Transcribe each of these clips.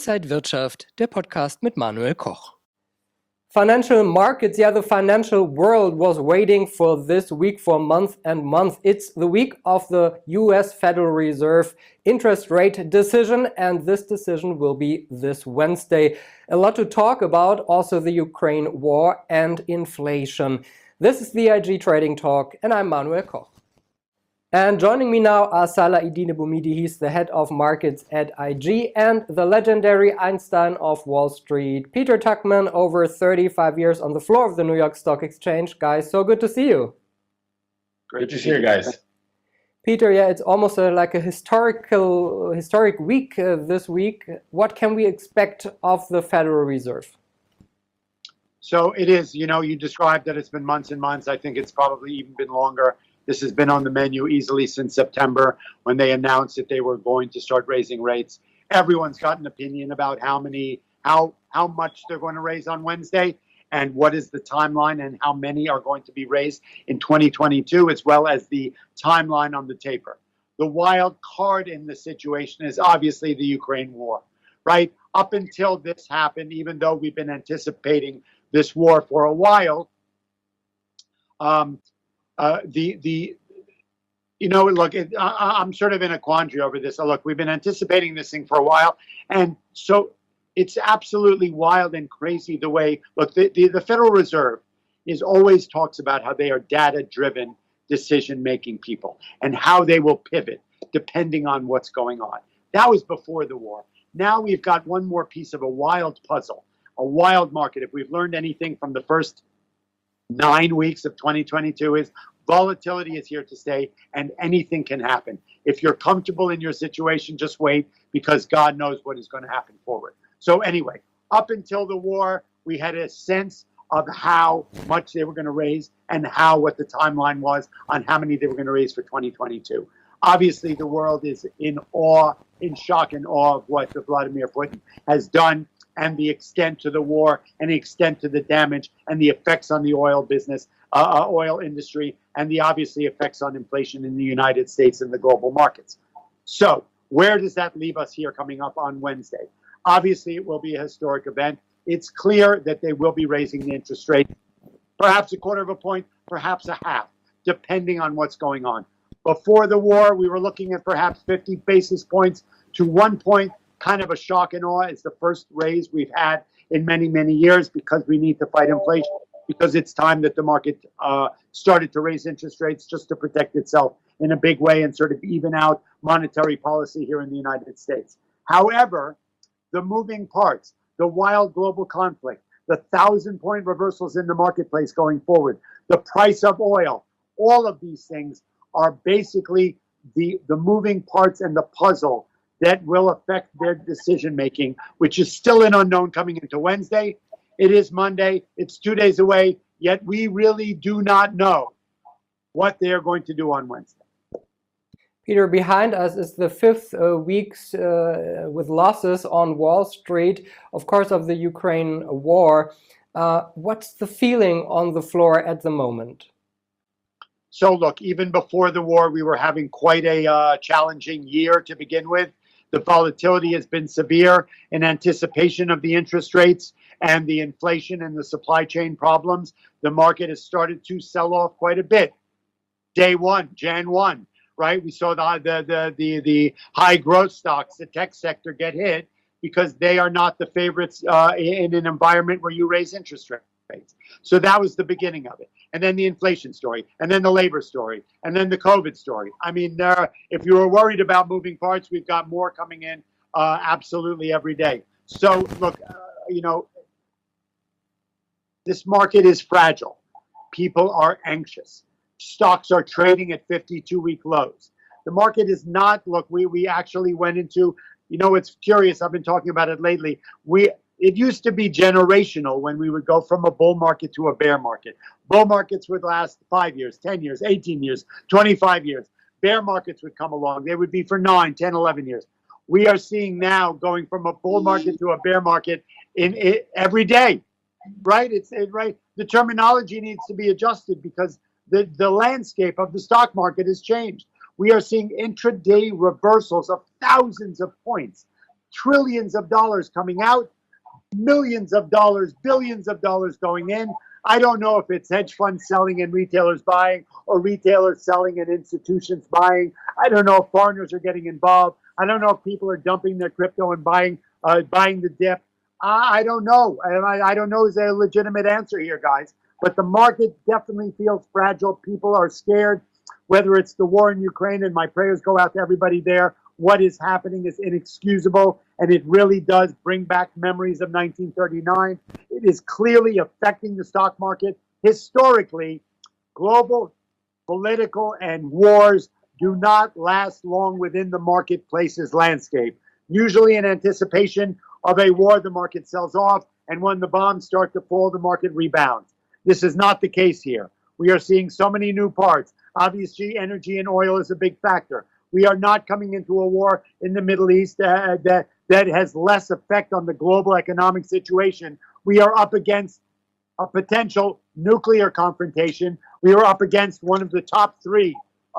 Inside Wirtschaft, der Podcast mit Manuel Koch. Financial markets, the financial world was waiting for this week for months and months. It's the week of the US Federal Reserve interest rate decision, and this decision will be this Wednesday. A lot to talk about, also the Ukraine war and inflation. This is the IG Trading Talk, and I'm Manuel Koch. And joining me now are Salah-Eddine Bouhmidi, he's the head of markets at IG, and the legendary Einstein of Wall Street, Peter Tuchman, over 35 years on the floor of the New York Stock Exchange. Guys, so good to see you. Great to see you guys. Peter, it's almost like a historic week this week. What can we expect of the Federal Reserve? So it is, you described that it's been months and months. I think it's probably even been longer. This has been on the menu easily since September when they announced that they were going to start raising rates. Everyone's got an opinion about how much they're going to raise on Wednesday and what is the timeline and how many are going to be raised in 2022, as well as the timeline on the taper. The wild card in the situation is obviously the Ukraine war, right? Up until this happened, even though we've been anticipating this war for a while, I'm sort of in a quandary over this. So look, we've been anticipating this thing for a while, and so it's absolutely wild and crazy the way, look, the Federal Reserve always talks about how they are data-driven decision-making people and how they will pivot depending on what's going on. That was before the war. Now we've got one more piece of a wild puzzle, a wild market. If we've learned anything from the first 9 weeks of 2022 is volatility is here to stay and anything can happen. If you're comfortable in your situation, just wait because God knows what is going to happen forward. So anyway, up until the war, we had a sense of how much they were going to raise and what the timeline was on how many they were going to raise for 2022. Obviously, the world is in shock and awe of what Vladimir Putin has done and the extent to the war and the extent to the damage and the effects on the oil business, oil industry, and the obviously effects on inflation in the United States and the global markets. So where does that leave us here coming up on Wednesday? Obviously, it will be a historic event. It's clear that they will be raising the interest rate, perhaps a quarter of a point, perhaps a half, depending on what's going on. Before the war, we were looking at perhaps 50 basis points to 1 point. Kind of a shock and awe. It's the first raise we've had in many, many years because we need to fight inflation, because it's time that the market started to raise interest rates just to protect itself in a big way and sort of even out monetary policy here in the United States. However, the moving parts, the wild global conflict, the 1,000-point reversals in the marketplace going forward, the price of oil, all of these things are basically the moving parts and the puzzle that will affect their decision-making, which is still an unknown coming into Wednesday. It is Monday. It's 2 days away, yet we really do not know what they are going to do on Wednesday. Peter, behind us is the fifth weeks with losses on Wall Street, of course, of the Ukraine war. What's the feeling on the floor at the moment? So look, even before the war, we were having quite a challenging year to begin with. The volatility has been severe in anticipation of the interest rates and the inflation and the supply chain problems. The market has started to sell off quite a bit. Day one, Jan 1, right? We saw the high growth stocks, the tech sector get hit because they are not the favorites in an environment where you raise interest rates. So that was the beginning of it. And then the inflation story, and then the labor story, and then the COVID story. I mean, if you were worried about moving parts, we've got more coming in absolutely every day. So look, this market is fragile. People are anxious. Stocks are trading at 52-week lows. The market is not, look, we actually went into, it's curious, I've been talking about it lately. It used to be generational when we would go from a bull market to a bear market. Bull markets would last 5 years, 10 years, 18 years, 25 years. Bear markets would come along. They would be for 9, 10, 11 years. We are seeing now going from a bull market to a bear market every day, right? Right. The terminology needs to be adjusted because the landscape of the stock market has changed. We are seeing intraday reversals of thousands of points trillions of dollars coming out, millions of dollars, billions of dollars going in. I don't know if it's hedge funds selling and retailers buying, or retailers selling and institutions buying. I don't know if foreigners are getting involved. I don't know if people are dumping their crypto and buying the dip. I don't know. I don't know is there a legitimate answer here, guys. But the market definitely feels fragile. People are scared, whether it's the war in Ukraine, and my prayers go out to everybody there. What is happening is inexcusable, and it really does bring back memories of 1939. It is clearly affecting the stock market. Historically, global political and wars do not last long within the marketplace's landscape. Usually in anticipation of a war, the market sells off, and when the bombs start to fall, the market rebounds. This is not the case here. We are seeing so many new parts. Obviously, energy and oil is a big factor. We are not coming into a war in the Middle East that has less effect on the global economic situation. We are up against a potential nuclear confrontation. We are up against one of the top three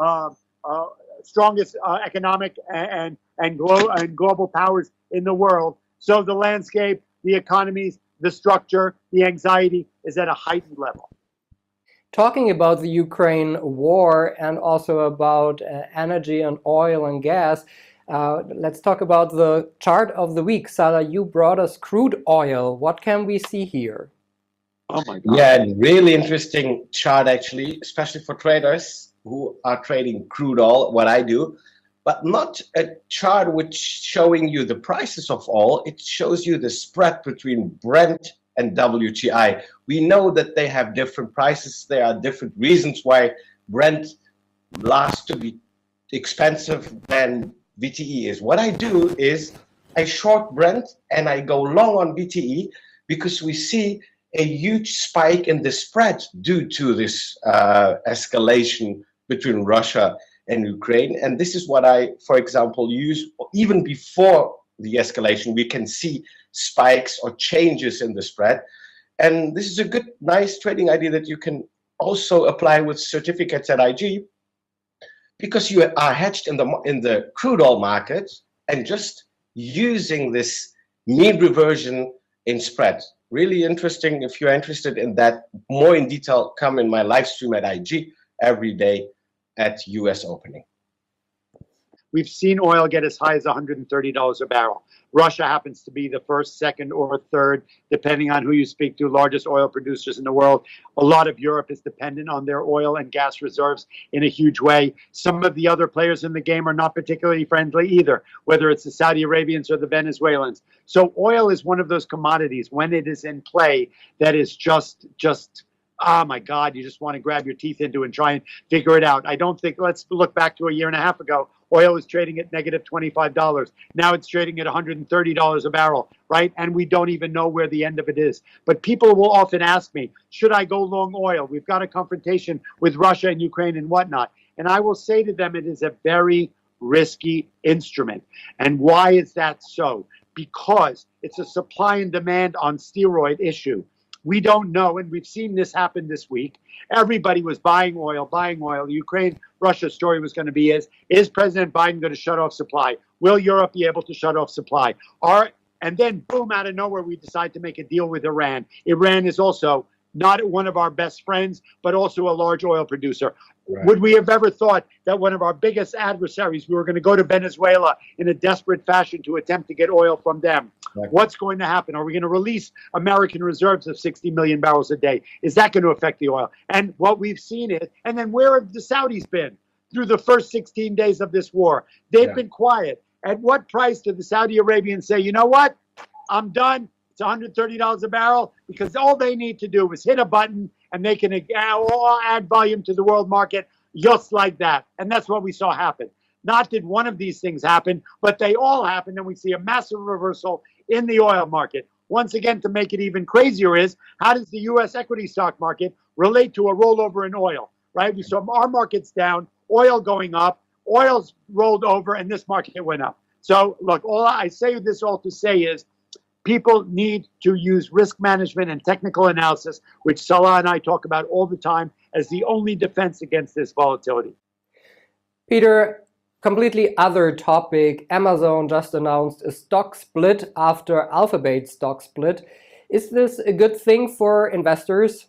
strongest economic and global powers in the world. So the landscape, the economies, the structure, the anxiety is at a heightened level. Talking about the Ukraine war and also about energy and oil and gas, let's talk about the chart of the week. Salah, you brought us crude oil. What can we see here? Oh my God. Yeah, really interesting chart actually, especially for traders who are trading crude oil, what I do. But not a chart which showing you the prices of oil. It shows you the spread between Brent and WTI. We know that they have different prices. There are different reasons why Brent lasts to be expensive than VTE is. What I do is I short Brent and I go long on VTE because we see a huge spike in the spread due to this escalation between Russia and Ukraine. And this is what I, for example, use even before the escalation. We can see spikes or changes in the spread. And this is a good, nice trading idea that you can also apply with certificates at IG, because you are hedged in the crude oil market and just using this mean reversion in spread. Really interesting. If you're interested in that more in detail, come in my live stream at IG every day at US opening. We've seen oil get as high as $130 a barrel. Russia happens to be the first, second, or third, depending on who you speak to, largest oil producers in the world. A lot of Europe is dependent on their oil and gas reserves in a huge way. Some of the other players in the game are not particularly friendly either, whether it's the Saudi Arabians or the Venezuelans. So oil is one of those commodities, when it is in play, that is just oh my God, you just want to grab your teeth into and try and figure it out. I don't think, let's look back to a year and a half ago. Oil was trading at negative $25. Now it's trading at $130 a barrel, right? And we don't even know where the end of it is. But people will often ask me, should I go long oil? We've got a confrontation with Russia and Ukraine and whatnot. And I will say to them, it is a very risky instrument. And why is that so? Because it's a supply and demand on steroid issue. We don't know, and we've seen this happen this week. Everybody was buying oil. The Ukraine-Russia story was going to be is President Biden going to shut off supply? Will Europe be able to shut off supply? And then, boom, out of nowhere, we decide to make a deal with Iran. Iran is also not one of our best friends, but also a large oil producer. Right. Would we have ever thought that one of our biggest adversaries, we were going to go to Venezuela in a desperate fashion to attempt to get oil from them? Right. What's going to happen? Are we going to release American reserves of 60 million barrels a day? Is that going to affect the oil? And what we've seen is, and then where have the Saudis been through the first 16 days of this war? They've been quiet. At what price did the Saudi Arabians say, you know what, I'm done? It's $130 a barrel, because all they need to do is hit a button and they can add volume to the world market just like that. And that's what we saw happen. Not did one of these things happen, but they all happened, and we see a massive reversal in the oil market. Once again, to make it even crazier is, how does the U.S. equity stock market relate to a rollover in oil, right? We saw our markets down, oil going up, oil's rolled over, and this market went up. So look, all I say this all to say is, people need to use risk management and technical analysis, which Salah and I talk about all the time, as the only defense against this volatility. Peter, Completely other topic. Amazon just announced a stock split after Alphabet's stock split. Is this a good thing for investors?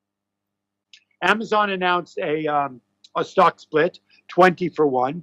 Amazon announced a stock split, 20-for-1,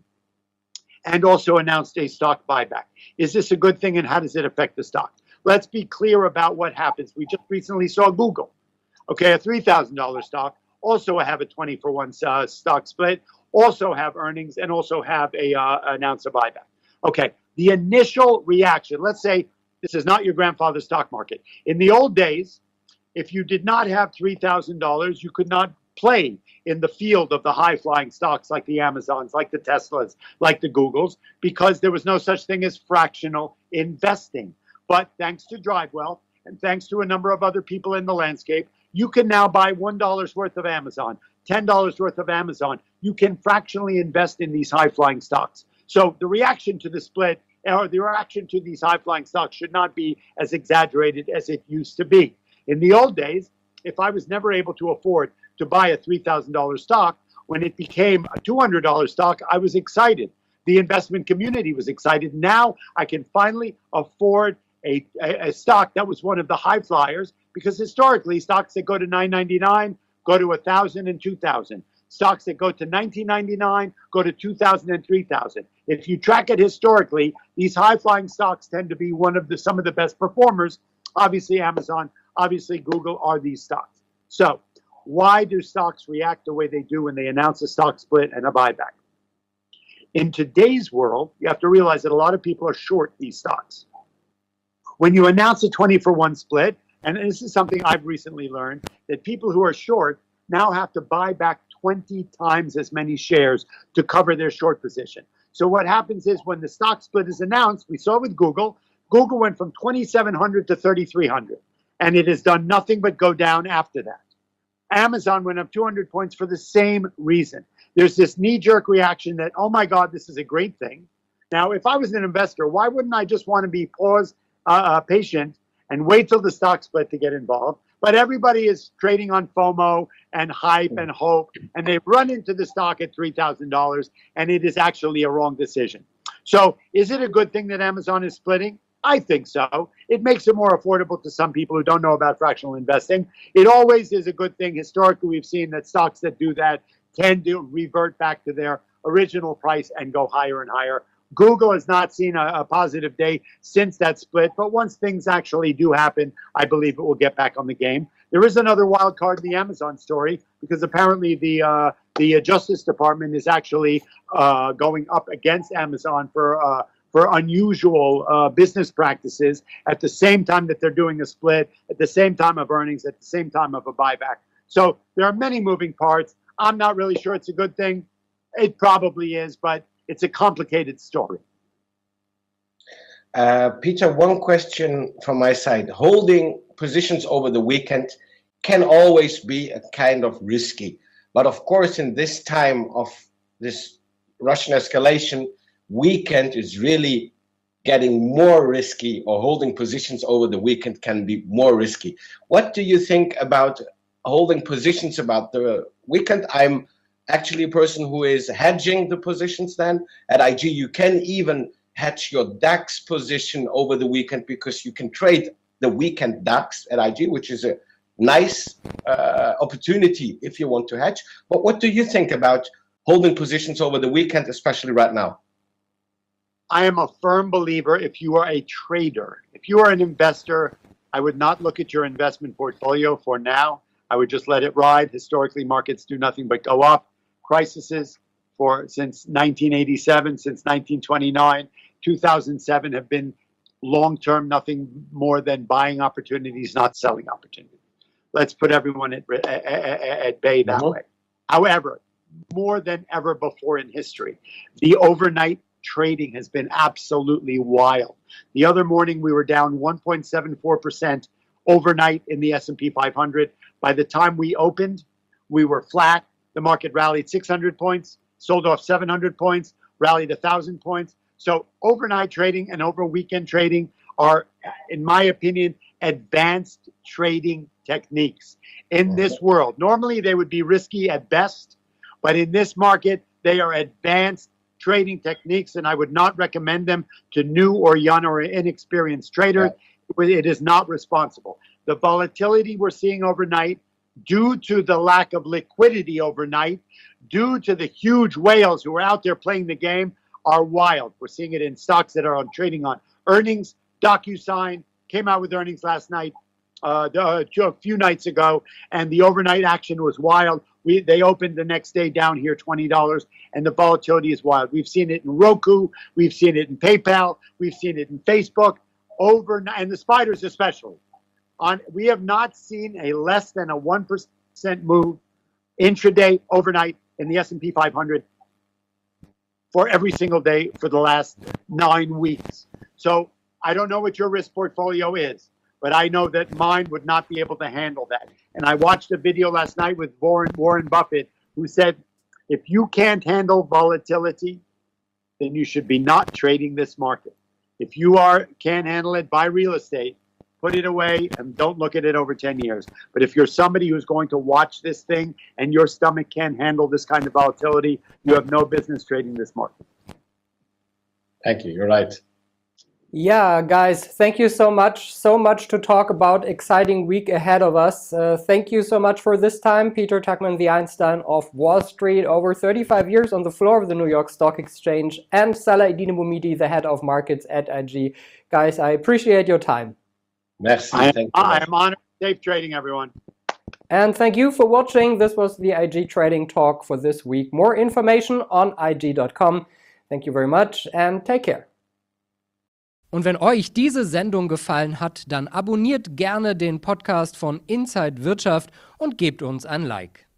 and also announced a stock buyback. Is this a good thing, and how does it affect the stock? Let's be clear about what happens. We just recently saw Google, okay, a $3,000 stock, also have a 20-for-1 stock split, also have earnings, and also have announce a buyback. Okay, the initial reaction, let's say this is not your grandfather's stock market. In the old days, if you did not have $3,000, you could not play in the field of the high-flying stocks like the Amazons, like the Teslas, like the Googles, because there was no such thing as fractional investing. But thanks to DriveWell and thanks to a number of other people in the landscape, you can now buy $1 worth of Amazon, $10 worth of Amazon. You can fractionally invest in these high-flying stocks. So the reaction to the split or the reaction to these high-flying stocks should not be as exaggerated as it used to be. In the old days, if I was never able to afford to buy a $3,000 stock, when it became a $200 stock, I was excited. The investment community was excited. Now I can finally afford a stock that was one of the high flyers, because historically stocks that go to $9.99 go to $1,000 and $2,000. Stocks that go to $19.99 go to $2,000 and $3,000. If you track it historically, these high-flying stocks tend to be some of the best performers. Obviously, Amazon, obviously, Google are these stocks. So why do stocks react the way they do when they announce a stock split and a buyback? In today's world, you have to realize that a lot of people are short these stocks. When you announce a 20-for-1 split, and this is something I've recently learned, that people who are short now have to buy back 20 times as many shares to cover their short position. So what happens is when the stock split is announced, we saw with Google, Google went from 2,700 to 3,300, and it has done nothing but go down after that. Amazon went up 200 points for the same reason. There's this knee-jerk reaction that, oh my God, this is a great thing. Now, if I was an investor, why wouldn't I just want to be patient and wait till the stock split to get involved? But everybody is trading on FOMO and hype and hope, and they run into the stock at $3,000, and it is actually a wrong decision. So is it a good thing that Amazon is splitting? I think so. It makes it more affordable to some people who don't know about fractional investing. It always is a good thing. Historically, we've seen that stocks that do that tend to revert back to their original price and go higher and higher. Google has not seen a positive day since that split, but once things actually do happen, I believe it will get back on the game. There is another wild card in the Amazon story, because apparently the Justice Department is actually going up against Amazon for unusual business practices at the same time that they're doing a split, at the same time of earnings, at the same time of a buyback. So there are many moving parts. I'm not really sure it's a good thing. It probably is, but it's a complicated story. Peter, one question from my side. Holding positions over the weekend can always be a kind of risky. But of course, in this time of this Russian escalation, weekend is really getting more risky, or holding positions over the weekend can be more risky. What do you think about holding positions about the weekend? I'm actually a person who is hedging the positions then. At IG, you can even hedge your DAX position over the weekend, because you can trade the weekend DAX at IG, which is a nice opportunity if you want to hedge. But what do you think about holding positions over the weekend, especially right now? I am a firm believer if you are a trader. If you are an investor, I would not look at your investment portfolio for now. I would just let it ride. Historically, markets do nothing but go up. Crises since 1987, since 1929, 2007 have been long-term, nothing more than buying opportunities, not selling opportunities. Let's put everyone at bay that way. However, more than ever before in history, the overnight trading has been absolutely wild. The other morning, we were down 1.74% overnight in the S&P 500. By the time we opened, we were flat. The market rallied 600 points, sold off 700 points, rallied 1,000 points. So overnight trading and over weekend trading are, in my opinion, advanced trading techniques. In this world, normally they would be risky at best, but in this market, they are advanced trading techniques, and I would not recommend them to new or young or inexperienced traders. It is not responsible. The volatility we're seeing overnight, due to the lack of liquidity overnight, due to the huge whales who are out there playing the game, are wild. We're seeing it in stocks that are trading on earnings. DocuSign came out with earnings last night, a few nights ago, and the overnight action was wild. They opened the next day down here $20, and the volatility is wild. We've seen it in Roku, we've seen it in PayPal, we've seen it in Facebook, and the spiders especially. We have not seen a less than a 1% move intraday, overnight in the S&P 500 for every single day for the last 9 weeks. So I don't know what your risk portfolio is, but I know that mine would not be able to handle that. And I watched a video last night with Warren Buffett, who said, if you can't handle volatility, then you should be not trading this market. If you can't handle it, buy real estate, put it away, and don't look at it over 10 years. But if you're somebody who's going to watch this thing and your stomach can't handle this kind of volatility, you have no business trading this market. Thank you. You're right. Yeah, guys, thank you so much. So much to talk about. Exciting week ahead of us. Thank you so much for this time. Peter Tuchman, the Einstein of Wall Street, over 35 years on the floor of the New York Stock Exchange, and Salah Eddine Boumidi, the head of markets at IG. Guys, I appreciate your time. Merci. I am honored. Safe trading, everyone. And thank you for watching. This was the IG Trading Talk for this week. More information on IG.com. Thank you very much and take care. Und wenn euch diese Sendung gefallen hat, dann abonniert gerne den Podcast von Inside Wirtschaft und gebt uns ein Like.